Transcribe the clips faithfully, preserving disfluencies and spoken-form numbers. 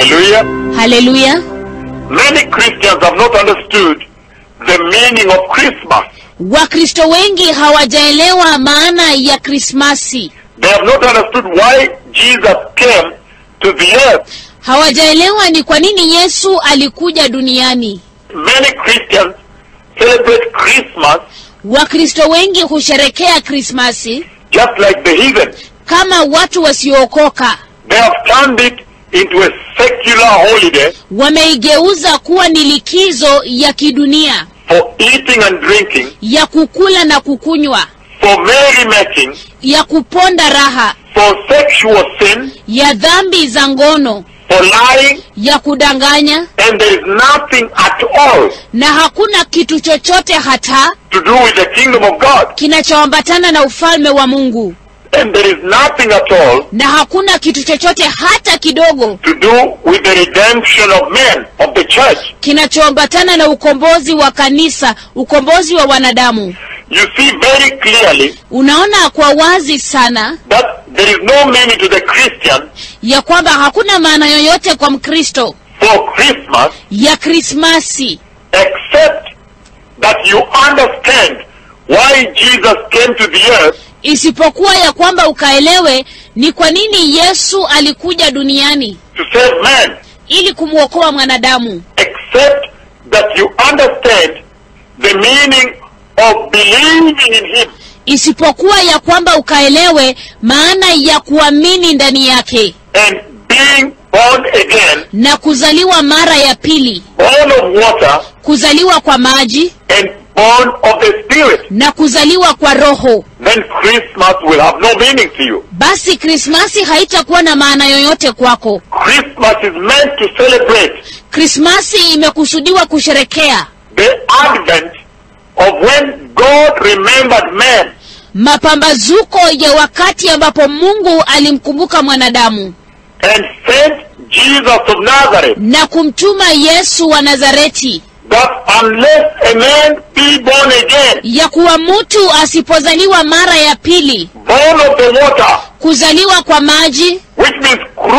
Hallelujah. Hallelujah. Many Christians have not understood the meaning of Christmas. Wakristo wengi hawajaelewa maana ya Krismasi. They have not understood why Jesus came to the earth. Hawajaelewa ni kwa nini Yesu alikuja duniani. Many Christians celebrate Christmas Wakristo wengi husherekea Krismasi just like the heathen. kama watu wasiookoka. They have turned it into a secular holiday Wameigeuza kuwa ni likizo ya kidunia, for eating and drinking, ya kukula na kukunywa, for merrymaking, ya kuponda raha, for sexual sin, ya dhambi za ngono, for lying, ya kudanganya, and there is nothing at all na hakuna kitu chochote hata to do with the kingdom of God. kinachoambatana na ufalme wa Mungu. And there is nothing at all Na hakuna kitu chochote hata kidogo to do with the redemption of men, of the church. kinachoambatana na ukombozi wa kanisa, ukombozi wa wanadamu. You see very clearly Unaona kwa wazi sana that there is no meaning to the Christian ya kwamba hakuna maana yoyote kwa Mkristo for Christmas ya Krismasi, except that you understand why Jesus came to the earth, isipokuwa ya kwamba ukaelewe ni kwa nini Yesu alikuja duniani to save man. ili kumuokoa mwanadamu. Except that you understand the meaning of believing in him. Isipokuwa ya kwamba ukaelewe maana ya kuamini ndani yake And being born again, na kuzaliwa mara ya pili, born of water kuzaliwa kwa maji and born of the Spirit, na kuzaliwa kwa Roho. then Christmas will have no meaning to you. Basi Krismasi haitakuwa na maana yoyote kwako. Christmas is meant to celebrate Krismasi imekusudiwa kusherekea the advent of when God remembered man mapambazuko ya wakati ambapo Mungu alimkumbuka mwanadamu and sent Jesus of Nazareth, na kumtuma Yesu wa Nazareti, that unless a man be born again, ya kuwa mtu asipozaliwa mara ya pili, born of the water, kuzaliwa kwa maji, which means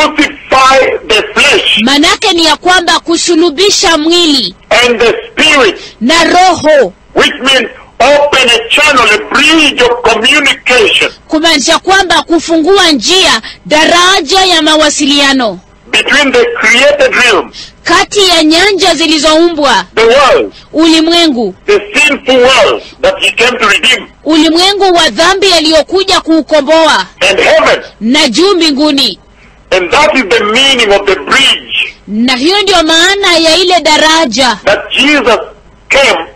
crucify the flesh, manake ni ya kwamba kusulubisha mwili, and the Spirit, na Roho, which means open a channel, a bridge of communication kumaanisha kwamba kufungua njia, daraja ya mawasiliano between the created realm, kati ya nyanja zilizoumbwa, the world, ulimwengu, the sinful world that he came to redeem, ulimwengu wa dhambi aliyokuja kuukomboa, and heaven. na juu mbinguni. And that is the meaning of the bridge Na hiyo ndio maana ya ile daraja that Jesus came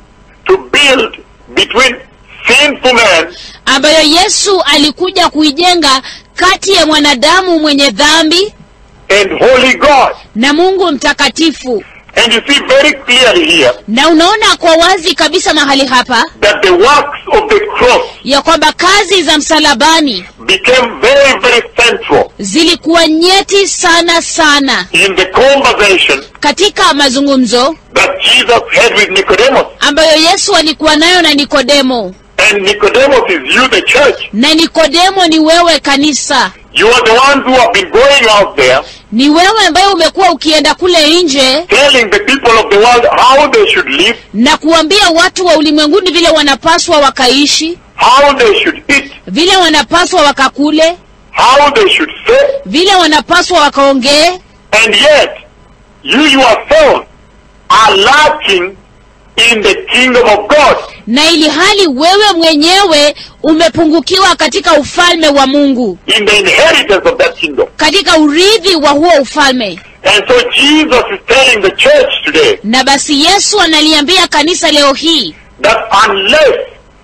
to build between sinful man ambayo Yesu alikuja kuijenga kati ya mwanadamu mwenye dhambi and holy God. na Mungu mtakatifu. And you see very clearly here Na unaona kwa wazi kabisa mahali hapa that the works of the cross ya kwamba kazi za msalabani became very, very central zilikuwa nyeti sana sana in the conversation katika mazungumzo that Jesus had with Nicodemus. ambayo Yesu alikuwa nayo na Nikodemo. And Nicodemus is you, the church. Na Nikodemo ni wewe kanisa. You are the ones who have been going out there Ni wewe ambaye umekuwa ukienda kule nje telling the people of the world how they should live, na kuambia watu wa ulimwenguni vile wanapaswa wakaishi, how they should eat, vile wanapaswa wakakule, how they should say. vile wanapaswa wakaongee. And yet, you yourself are lacking in the kingdom of God. Na ili hali wewe mwenyewe umepungukiwa katika ufalme wa Mungu, In the inheritance of that kingdom. katika urithi wa huo ufalme. And so Jesus is telling the church today Na basi Yesu analiambia kanisa leo hii that unless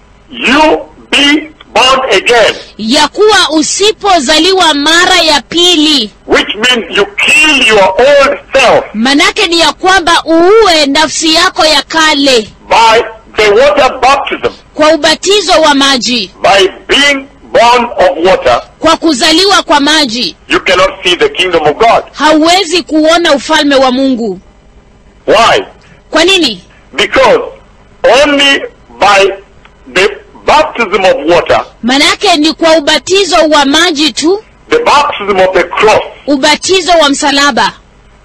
you be born again, ya kuwa usipozaliwa mara ya pili, which means you kill your old self manake ni ya kwamba uue nafsi yako ya kale by the water baptism, kwa ubatizo wa maji, by being born of water, kwa kuzaliwa kwa maji, you cannot see the kingdom of God. hauwezi kuona ufalme wa Mungu. Why? Kwa nini? Because only by the baptism of water, Manake ni kwa ubatizo wa maji tu, the baptism of the cross, ubatizo wa msalaba,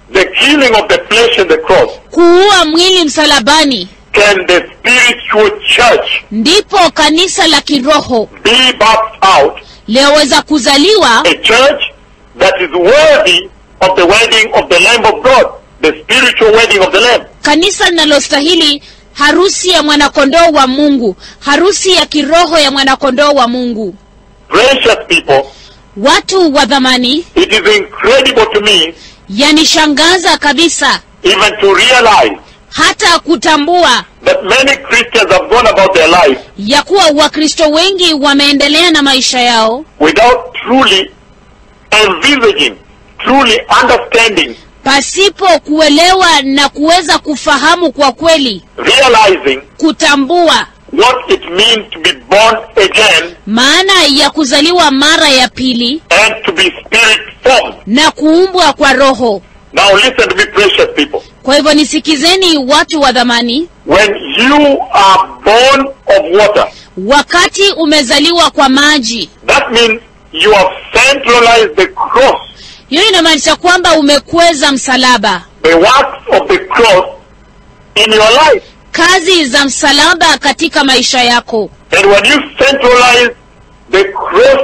the killing of the flesh and the cross, kuua mwili msalabani, can the spiritual church ndipo kanisa la kiroho be birthed out, liweza kuzaliwa, a church that is worthy of the wedding of the Lamb of God, the spiritual wedding of the Lamb. kanisa linalostahili harusi ya mwanakondoo wa Mungu, harusi ya kiroho ya mwanakondoo wa Mungu. Precious people, Watu wa dhamani, it is incredible to me yanishangaza kabisa even to realize hata kutambua that many Christians have gone about their life ya kuwa Wakristo wengi wameendelea na maisha yao without truly envisaging, truly understanding, pasipo kuelewa na kuweza kufahamu kwa kweli, realizing kutambua what it means to be born again maana ya kuzaliwa mara ya pili and to be spirit formed. na kuumbwa kwa roho. Now listen to me, precious people. Kwa hivyo nisikizeni watu wa dhamani, When you are born of water, wakati umezaliwa kwa maji, that means you have centralized the cross, hiyo inamaanisha kwamba umekweza msalaba, the works of the cross in your life. kazi za msalaba katika maisha yako. And when you centralize the cross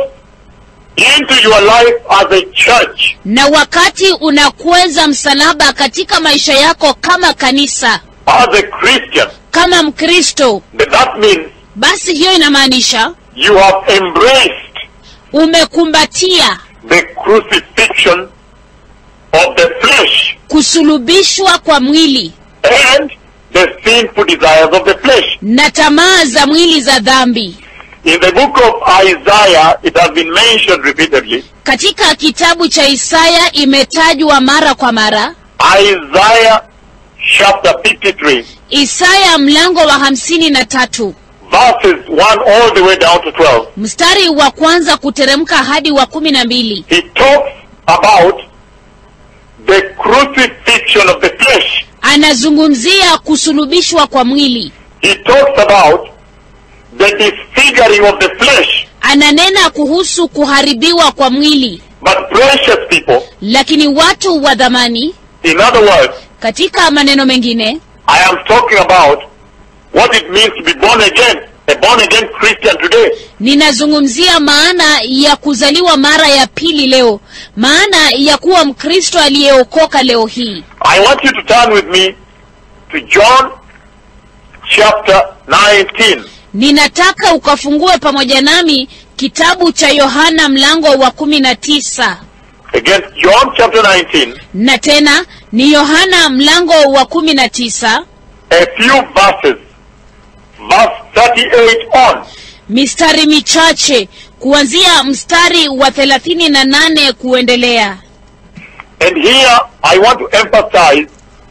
into your life as a church, Na wakati unakweza msalaba katika maisha yako kama kanisa, as a Christian, kama Mkristo, that means basi hiyo inamaanisha you have embraced umekumbatia the crucifixion of the flesh kusulubishwa kwa mwili and the sinful desires of the flesh. na tamaa za mwili za dhambi. In the book of Isaiah, it has been mentioned repeatedly. Katika kitabu cha Isaya imetajwa mara kwa mara. Isaiah chapter fifty-three, Isaya mlango wa hamsini na tatu, verses one all the way down to twelve. mstari wa kwanza kuteremka hadi wa kumi na mbili. He talks about the crucifixion of the flesh. Anazungumzia kusulubishwa kwa mwili. He talks about the disfiguring of the flesh. Ananena kuhusu kuharibiwa kwa mwili. But precious people, Lakini watu wa dhamani, in other words, katika maneno mengine, I am talking about what it means to be born again, a born again Christian today. ninazungumzia maana ya kuzaliwa mara ya pili leo, maana ya kuwa Mkristo aliyeokoka leo hii. I want you to turn with me to John chapter nineteen. Ninataka ukafungue pamoja nami kitabu cha Yohana mlango wa kumi na tisa. Again, John chapter nineteen, Na tena ni Yohana mlango wa kumi na tisa, a few verses, verse thirty-eight on. mistari michache kuanzia mstari wa thelathini na nane kuendelea. And here I want to emphasize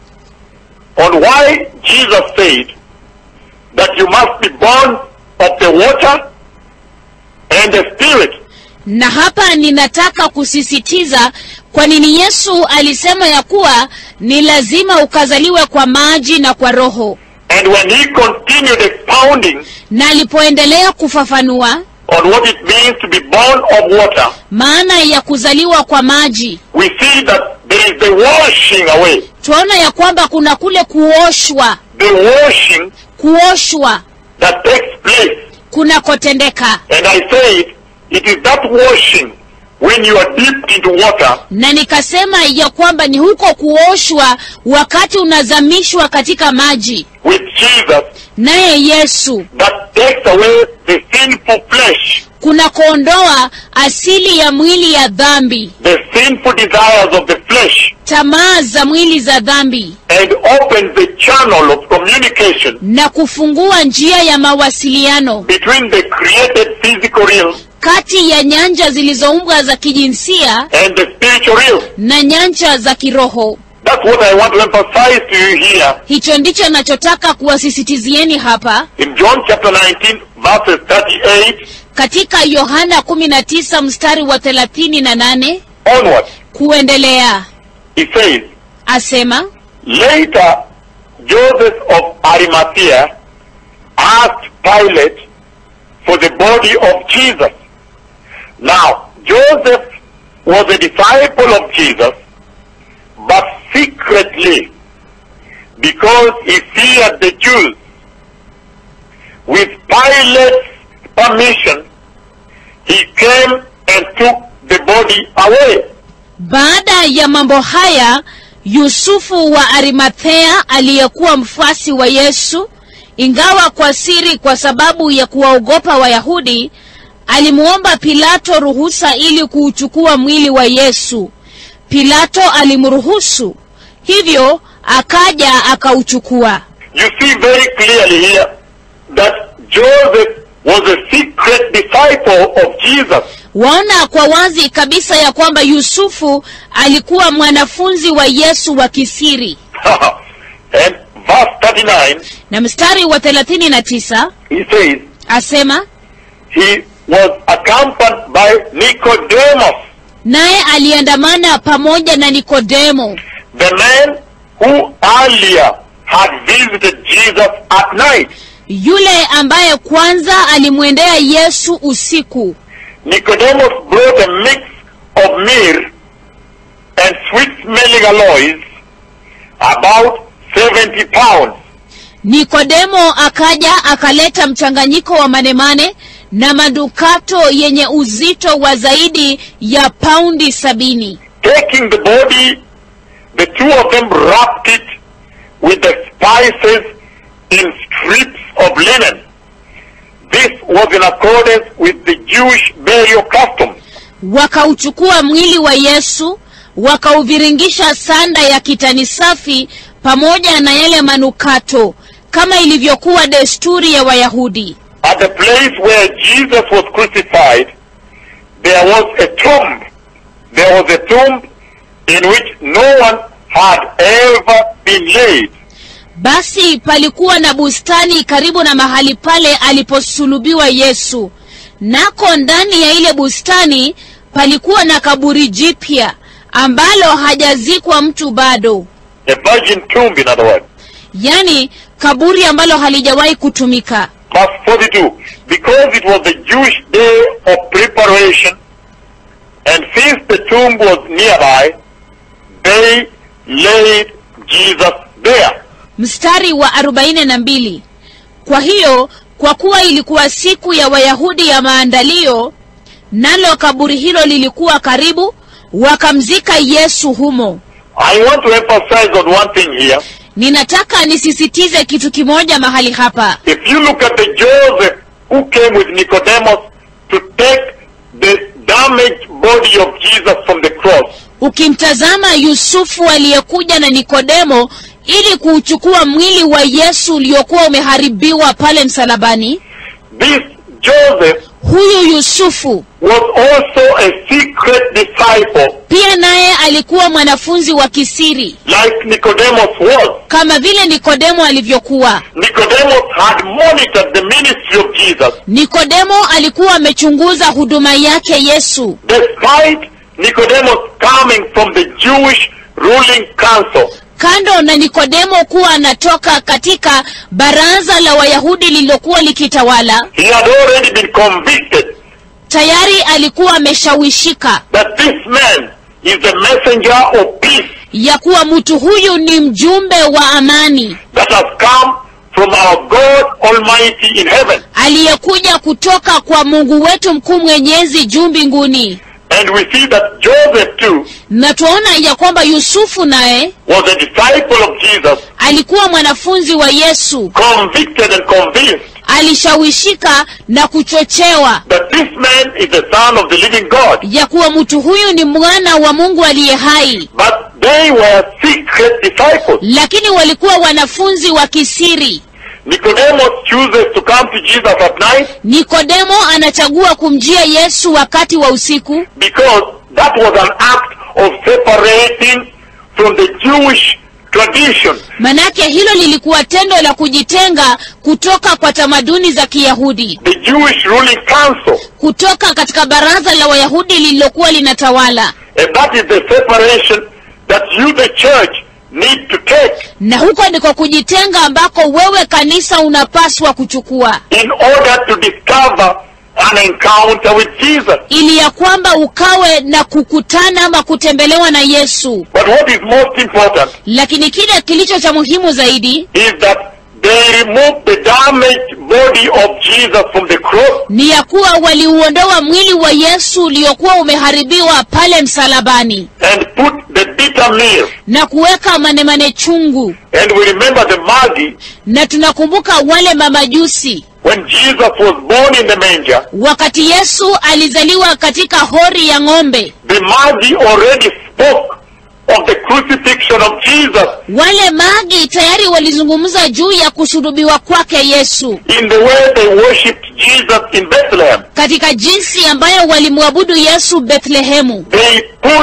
on why Jesus said that you must be born of the water and the Spirit. Na hapa ninataka kusisitiza kwa nini Yesu alisema ya kuwa ni lazima ukazaliwe kwa maji na kwa roho. And when he continued expounding Na alipoendelea kufafanua on what it means to be born of water, maana ya kuzaliwa kwa maji, we see that there is the washing away. tuona ya kwamba kuna kule kuoshwa, The washing kuoshwa that takes place. kuna kotendeka. And I said, it is that washing when you are dipped into water Na nikasema ya kwamba ni huko kuoshwa wakati unazamishwa katika maji with Jesus naye Yesu, that takes away the sinful flesh, kuna kuondoa asili ya mwili ya dhambi, the sinful desires of the flesh, tamaa za mwili za dhambi, and opens the channel of communication na kufungua njia ya mawasiliano between the created physical realm kati ya nyanja zilizoumbwa za kijinsia and the spiritual realm. na nyanja za kiroho. That's what I want to emphasize to you here Hicho ndicho nachotaka kuwasisitizieni hapa in John chapter nineteen, verses thirty-eight katika Yohana kumi na tisa mstari wa thelathini na nane onward. kuendelea. He says, Asema, later Joseph of Arimathea asked Pilate for the body of Jesus. Now, Joseph was a disciple of Jesus, but sick secretly because he feared the Jews. With Pilate's permission, he came and took the body away. Baada ya mambo haya, Yusufu wa Arimathea aliyekuwa mfuasi wa Yesu, ingawa kwa siri kwa sababu ya kuwaogopa Wayahudi, alimuomba Pilato ruhusa ili kuuchukua mwili wa Yesu. Pilato alimruhusu, hivyo akaja akauchukua. You see very clearly here that Joseph was a secret disciple of Jesus. Waona kwa wazi kabisa ya kwamba Yusufu alikuwa mwanafunzi wa Yesu wa kisiri. And verse thirty-nine, na mstari wa thelathini na tisa, he says, asema, he was accompanied by Nicodemus, naye aliandamana pamoja na Nikodemo, the man who earlier had visited Jesus at night. yule ambaye kwanza alimwendea Yesu usiku. Nicodemus brought a mix of myrrh and sweet-smelling alloys, about seventy pounds. Nikodemo akaja akaleta mchanganyiko wa manemane na madukato yenye uzito wa zaidi ya paundi sabini. Taking the body, the two of them wrapped it with the spices in strips of linen. This was in accordance with the Jewish burial custom. Wakauchukua mwili wa Yesu, wakauviringisha sanda ya kitani safi pamoja na yale manukato, kama ilivyokuwa desturi ya Wayahudi. At the place where Jesus was crucified, there was a tomb. There was a tomb in which no one had ever been laid. Basi palikuwa na bustani karibu na mahali pale aliposulubiwa Yesu. Nako ndani ya ile bustani palikuwa na kaburi jipya ambalo hajazikwa mtu bado. A virgin tomb, in other words. Yani kaburi ambalo halijawahi kutumika. Verse forty-two, because it was the Jewish day of preparation, and since the tomb was nearby, they laid Jesus there. Mstari wa arobaini na mbili. Kwa hiyo, kwa kuwa ilikuwa siku ya Wayahudi ya maandalio, nalo kaburi hilo lilikuwa karibu, wakamzika Yesu humo. I want to emphasize on one thing here. Ninataka nisisitize kitu kimoja mahali hapa. If you look at the Joseph who came with Nicodemus to take the damaged body of Jesus from the cross, ukimtazama Yusufu aliyekuja na Nikodemo ili kuuchukua mwili wa Yesu uliokuwa umeharibiwa pale msalabani, this Joseph huyu Yusufu was also a secret disciple, pia naye alikuwa mwanafunzi wa kisiri, like Nicodemus was. kama vile Nikodemo alivyokuwa. Nicodemus had monitored the ministry of Jesus. Nikodemo alikuwa amechunguza huduma yake Yesu. Despite Nicodemus coming from the Jewish ruling council, Kando na Nikodemo kuwa anatoka katika baraza la Wayahudi lililokuwa likitawala, he had already been convicted tayari alikuwa ameshawishika that this man is the messenger of peace ya kuwa mtu huyu ni mjumbe wa amani that has come from our God Almighty in heaven. aliyekuja kutoka kwa Mungu wetu mkuu mwenyezi juu mbinguni. And we see that Joseph too Na tuona ya kwamba Yusufu naye was a disciple of Jesus, alikuwa mwanafunzi wa Yesu, convicted and convinced alishawishika na kuchochewa that this man is the son of the living God. ya kuwa mtu huyu ni mwana wa Mungu aliye hai. But they were secret disciples. Lakini walikuwa wanafunzi wa kisiri. Nicodemus chooses to come to Jesus at night Nikodemo anachagua kumjia Yesu wakati wa usiku, because that was an act of separating from the Jewish tradition. manake hilo lilikuwa tendo la kujitenga kutoka kwa tamaduni za Kiyahudi, The Jewish ruling council. kutoka katika baraza la Wayahudi lililokuwa linatawala. And that is the separation that you, the church, need to take Na huko ndiko kujitenga ambako wewe kanisa unapaswa kuchukua, in order to discover an encounter with Jesus. ili ya kwamba ukawe na kukutana ama kutembelewa na Yesu. But what is most important Lakini kile kilicho cha muhimu zaidi is that they removed the damaged body of Jesus from the cross, ni ya kuwa waliuondoa mwili wa Yesu uliokuwa umeharibiwa pale msalabani and put the bitter meal. na kuweka manemane chungu. And we remember the Magi, Na tunakumbuka wale mamajusi when Jesus was born in the manger, wakati Yesu alizaliwa katika hori ya ng'ombe. the Magi already spoke of the crucifixion of Jesus Wale magi tayari walizungumza juu ya kusulubiwa kwake Yesu, in the way they worshipped Jesus in Bethlehem. katika jinsi ambayo walimwabudu Yesu Bethlehemu. They put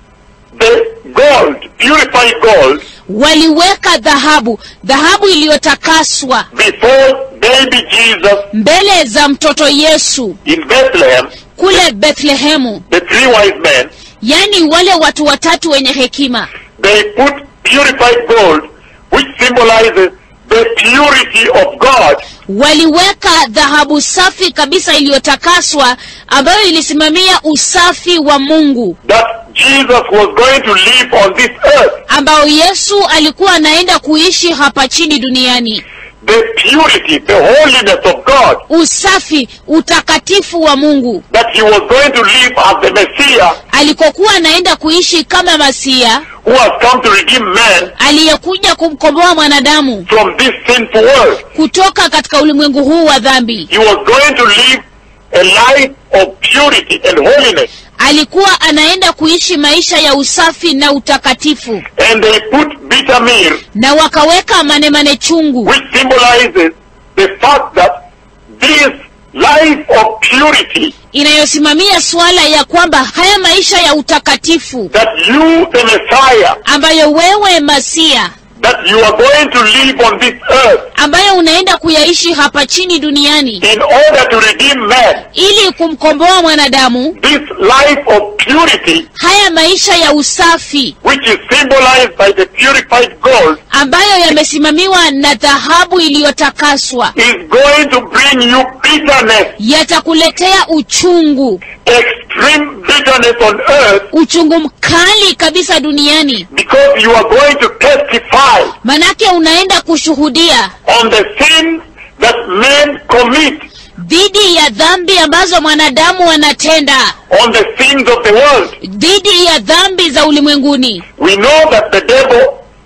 the gold, purified gold, Waliweka dhahabu, dhahabu iliyotakaswa before baby Jesus mbele za mtoto Yesu in Bethlehem, kule Bethlehemu. the three wise men. Yani wale watu watatu wenye hekima. They put purified gold, which symbolizes the purity of God, Waliweka dhahabu safi kabisa iliyotakaswa ambayo ilisimamia usafi wa Mungu, that Jesus was going to live on this earth. ambao Yesu alikuwa anaenda kuishi hapa chini duniani. The purity, the holiness of God, Usafi, utakatifu wa Mungu, that he was going to live as the Messiah alikokuwa anaenda kuishi kama Masia who has come to redeem man aliyekuja kumkomboa mwanadamu from this sinful world. kutoka katika ulimwengu huu wa dhambi. He was going to live a life of purity and holiness. Alikuwa anaenda kuishi maisha ya usafi na utakatifu. And they put bitter meal, Na wakaweka manemane chungu, which symbolizes the fact that this life of purity, inayosimamia suala ya kwamba haya maisha ya utakatifu that you, the Messiah, ambayo wewe Masia, that you are going to live on this earth ambayo unaenda kuyaishi hapa chini duniani in order to redeem man, ili kumkomboa mwanadamu. this life of purity, Haya maisha ya usafi which is symbolized by the purified gold, ambayo yamesimamiwa na dhahabu iliyotakaswa is going to bring you bitterness, yatakuletea uchungu, extreme bitterness on earth, uchungu mkali kabisa duniani, because you are going to testify manake unaenda kushuhudia on the sins that men commit, dhidi ya dhambi ambazo mwanadamu anatenda, on the sins of the world. dhidi ya dhambi za ulimwenguni. We know that the devil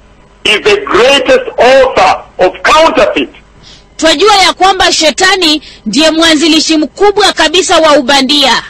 is the greatest author of counterfeit. Twajua ya kwamba shetani ndiye mwanzilishi mkubwa kabisa wa ubandia.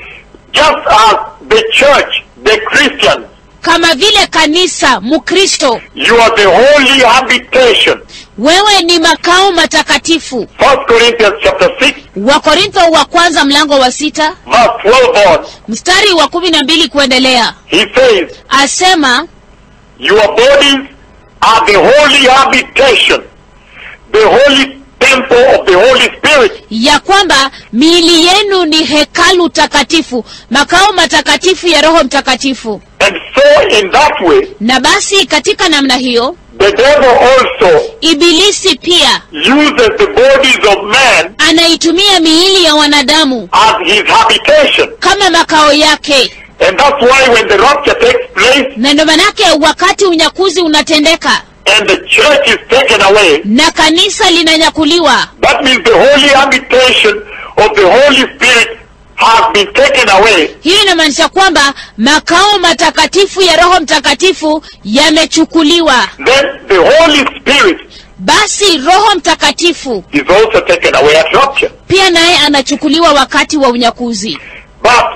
Just as the church, the Christians, Kama vile kanisa Mkristo, you are the holy habitation. wewe ni makao matakatifu. First Corinthians chapter six, Wakorintho wa kwanza mlango wa sita verse twelve on, mstari wa kumi na mbili kuendelea, he says, asema your bodies are the holy habitation, the holy temple of the Holy Spirit. ya kwamba miili yenu ni hekalu takatifu, makao matakatifu ya Roho Mtakatifu. And so in that way, Na basi katika namna hiyo, the devil also Ibilisi pia uses the bodies of man anaitumia miili ya wanadamu as his habitation. kama makao yake. And that's why when the rapture takes place Na ndio manake wakati unyakuzi unatendeka and the church is taken away, na kanisa linanyakuliwa, that means the holy habitation of the Holy Spirit has been taken away. hiyo inamaanisha kwamba makao matakatifu ya Roho Mtakatifu yamechukuliwa. Then the Holy Spirit Basi Roho Mtakatifu is also taken away at rapture. pia naye anachukuliwa wakati wa unyakuzi. But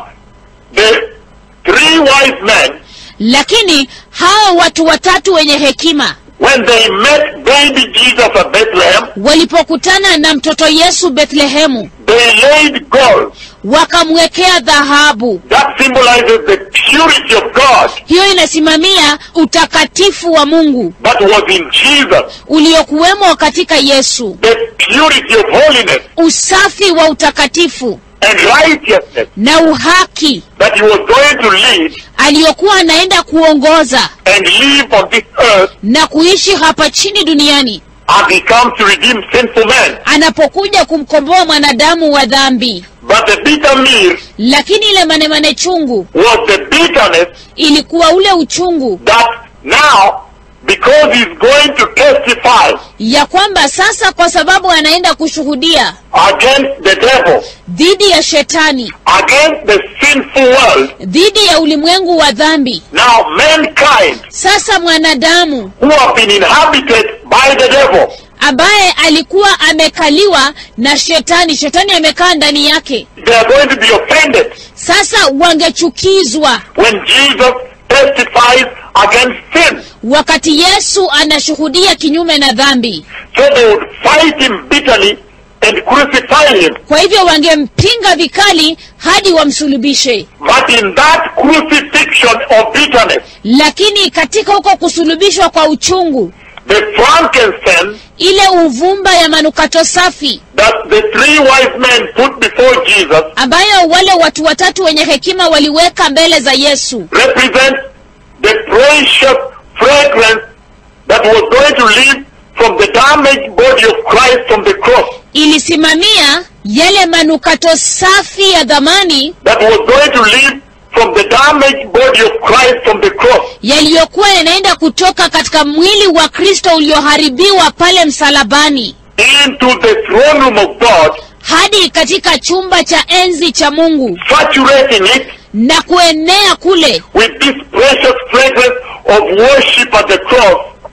the three wise men, Lakini hao watu watatu wenye hekima when they met baby Jesus at Bethlehem, walipokutana na mtoto Yesu Bethlehemu, they laid gold. wakamwekea dhahabu. That symbolizes the purity of God Hiyo inasimamia utakatifu wa Mungu that was in Jesus, uliokuwemo katika Yesu, the purity of holiness usafi wa utakatifu and righteousness na uhaki that he was going to lead aliyokuwa anaenda kuongoza and live on this earth na kuishi hapa chini duniani as he comes to redeem sinful men. anapokuja kumkomboa mwanadamu wa dhambi. But the bitter meal Lakini ile manemane chungu was the bitterness ilikuwa ule uchungu that now, because he's going to testify ya kwamba sasa kwa sababu anaenda kushuhudia against the devil, dhidi ya shetani, against the sinful world, dhidi ya ulimwengu wa dhambi, now mankind sasa mwanadamu who have been inhabited by the devil, ambaye alikuwa amekaliwa na shetani, shetani amekaa ndani yake, they are going to be offended sasa wangechukizwa when Jesus testifies against sin. wakati Yesu anashuhudia kinyume na dhambi. So they would fight him bitterly and crucify him. Kwa hivyo wangempinga vikali hadi wamsulubishe. But in that crucifixion of bitterness, Lakini katika huko kusulubishwa kwa uchungu, the frankincense ile uvumba ya manukato safi that the three wise men put before Jesus ambayo wale watu watatu wenye hekima waliweka mbele za Yesu, represents the precious fragrance that was going to leave from the damaged body of Christ from the cross, ilisimamia yale manukato safi ya dhamani that was going to leave from the damaged body of Christ from the cross yaliyokuwa yanaenda kutoka katika mwili wa Kristo ulioharibiwa pale msalabani into the throne room of God, hadi katika chumba cha enzi cha Mungu, saturating it na kuenea kule with this precious fragrance of worship at the cross,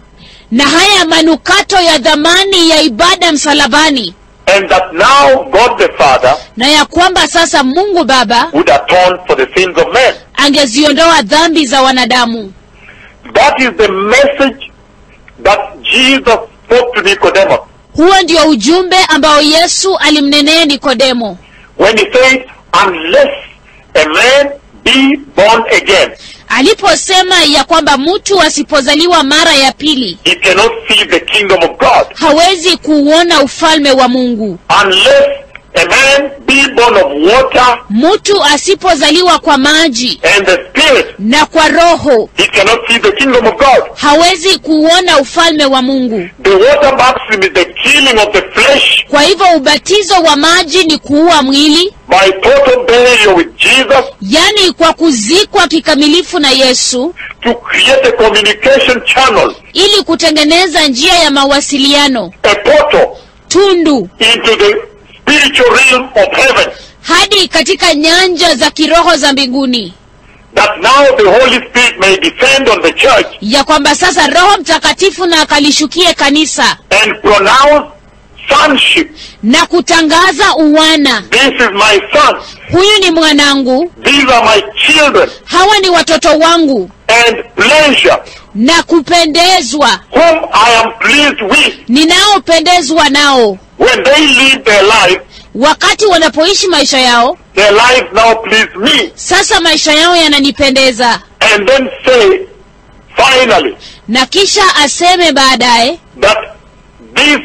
na haya manukato ya dhamani ya ibada msalabani, and that now God the Father na ya kwamba sasa Mungu Baba would atone for the sins of men. angeziondoa dhambi za wanadamu. That is the message that Jesus spoke to Nicodemus Huo ndio ujumbe ambao Yesu alimnenea Nikodemo when he said, unless a man be born again, aliposema ya kwamba mtu asipozaliwa mara ya pili he cannot see the kingdom of God. hawezi kuona ufalme wa Mungu. Unless a man be born of water Mtu asipozaliwa kwa maji and the Spirit, na kwa roho he cannot see the kingdom of God. hawezi kuona ufalme wa Mungu. The water baptism is the killing of the flesh Kwa hivyo ubatizo wa maji ni kuua mwili, by total burial with Jesus, yani kwa kuzikwa kikamilifu na Yesu, to create a communication channel, ili kutengeneza njia ya mawasiliano, a portal tundu into the spiritual realm of heaven, hadi katika nyanja za kiroho za mbinguni, that now the Holy Spirit may descend on the church ya kwamba sasa Roho Mtakatifu na akalishukie kanisa and pronounce sonship. na kutangaza uwana. This is my son. Huyu ni mwanangu, These are my children. hawa ni watoto wangu, And pleasure, na kupendezwa, whom I am pleased with. ninaopendezwa nao. When they live their life, Wakati wanapoishi maisha yao, their life now please me. sasa maisha yao yananipendeza. And then say, finally, Na kisha aseme baadaye that this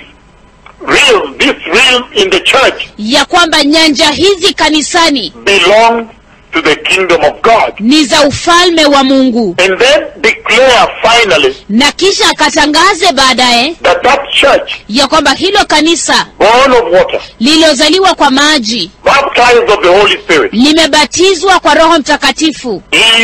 realm, this realm in the church ya kwamba nyanja hizi kanisani belongs to the kingdom of God. ni za ufalme wa Mungu. And then declare finally Na kisha akatangaze baadaye that that church, ya kwamba hilo kanisa born of water, lililozaliwa kwa maji, baptized of the Holy Spirit, limebatizwa kwa Roho Mtakatifu, is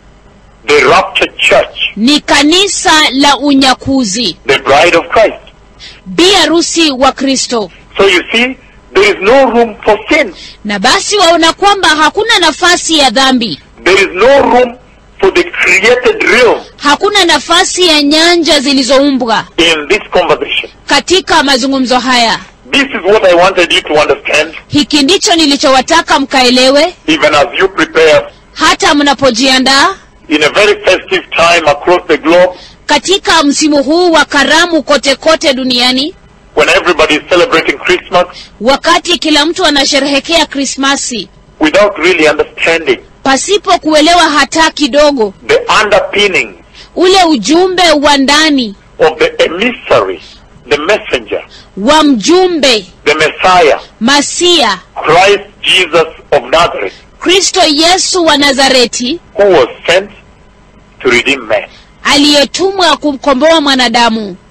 the raptured church, ni kanisa la unyakuzi, the bride of Christ. bi harusi wa Kristo. So you see, there is no room for sin. Na basi waona kwamba hakuna nafasi ya dhambi, There is no room for the created realm hakuna nafasi ya nyanja zilizoumbwa in this conversation. katika mazungumzo haya. This is what I wanted you to understand, Hiki ndicho nilichowataka mkaelewe, even as you prepare hata mnapojiandaa in a very festive time across the globe, katika msimu huu wa karamu kote kote duniani, when everybody is celebrating Christmas, wakati kila mtu anasherehekea Krismasi without really understanding pasipo kuelewa hata kidogo the underpinning ule ujumbe wa ndani of the emissary, the messenger, wa mjumbe the Messiah, Masia, Christ Jesus of Nazareth, Kristo Yesu wa Nazareti, who was sent to redeem man. aliyetumwa kumkomboa mwanadamu.